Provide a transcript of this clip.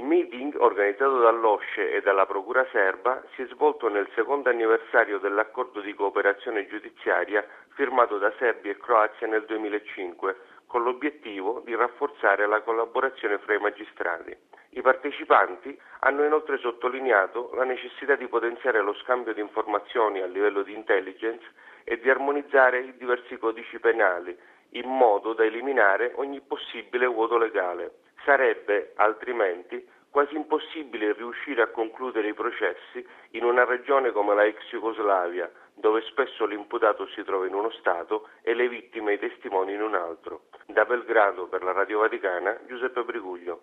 meeting organizzato dall'OSCE e dalla Procura serba si è svolto nel secondo anniversario dell'accordo di cooperazione giudiziaria firmato da Serbia e Croazia nel 2005, con l'obiettivo di rafforzare la collaborazione fra i magistrati. I partecipanti hanno inoltre sottolineato la necessità di potenziare lo scambio di informazioni a livello di intelligence e di armonizzare i diversi codici penali, in modo da eliminare ogni possibile vuoto legale. Sarebbe, altrimenti, quasi impossibile riuscire a concludere i processi in una regione come la ex Jugoslavia, dove spesso l'imputato si trova in uno stato e le vittime e i testimoni in un altro. Da Belgrado per la Radio Vaticana, Giuseppe Briguglio.